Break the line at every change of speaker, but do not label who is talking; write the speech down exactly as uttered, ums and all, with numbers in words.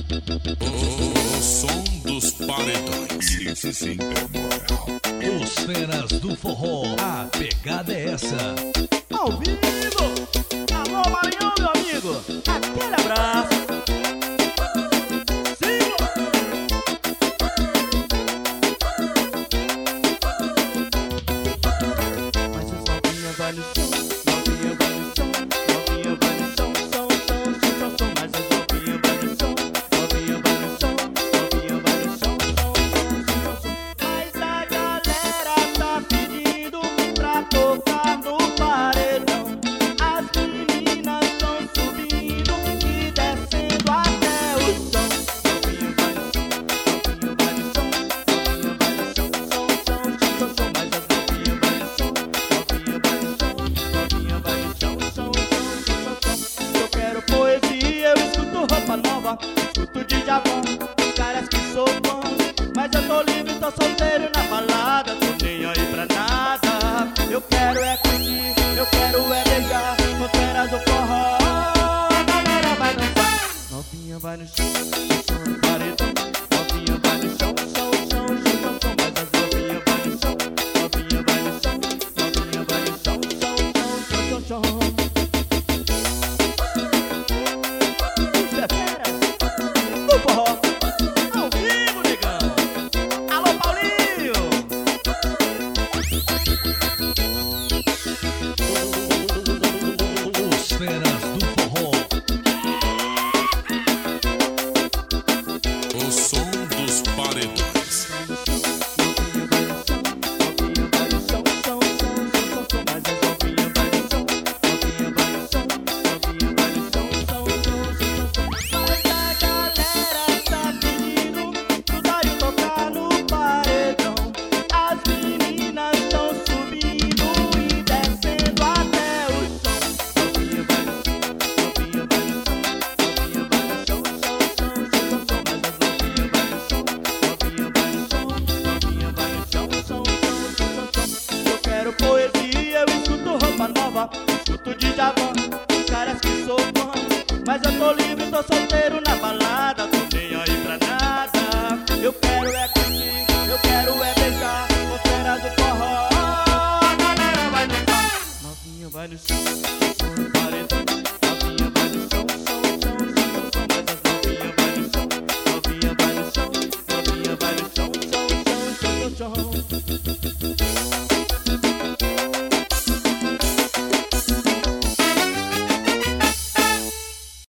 O som dos paredões. Esse sim é moral.
Os feras do forró, a pegada é essa.
Ao vivo! Alô, Maranhão, meu amigo! Aquele abraço! Mas os novinha vai no som, novinha vai no som, novinha vai no som, som, som, som, som, mas as novinha vai no som, novinha vai no som, novinha vai no som, som, som, som, som. Mas a galera tá pedindo pra tocar no paredão. As meninas tão subindo e descendo até o som. Novinha vai no som, novinha vai no som, novinha vai no som, som, som, som, som, mas as novinha vai no som, novinha vai no som, novinha vai no som, som, som, som, som. Eu quero poesia, eu escuto roupa nova, escuto Djavan, os caras que sou fã. Mas eu tô livre, tô solteiro na balada, tô nem aí pra nada. Eu quero é curtir, eu quero é beijar, com feras do forró. A galera vai dançar, novinha vai no chão, no chão no paredão. Novinha vai no chão, chão, chão, chão, chão, chão. Mas as novinha vai no chão, novinha vai no chão, novinha vai no chão, chão, chão, chão, chão, chão. Isso é feras do forró. Ao vivo, negão. Alô, Paulinho.
Os feras do forró,
O som dos paredões.
Novinha vai no chão, novinha vai no chão, chão, chão, chão, chão. Mas as novinha vai no chão, novinha vai no chão, novinha vai no chão, chão, chão, chão, chão. Mas a galera tá pedindo pro Dario tocar no paredão. As meninas tão subindo e descendo até o som. Novinha vai no chão, novinha vai no chão, novinha vai no chão, chão, chão, chão, chão. Mas as novinha vai no chão, novinha vai no chão, novinha vai no chão, chão, chão, chão, chão. Eu quero poesia, eu escuto roupa nova, escuto Djavan, os caras que sou fã. Mas eu tô livre, tô solteiro na balada, tô nem aí pra nada. Eu quero é curtir, eu quero é beijar, com feras do forró. A galera vai no chão, novinha vai no chão.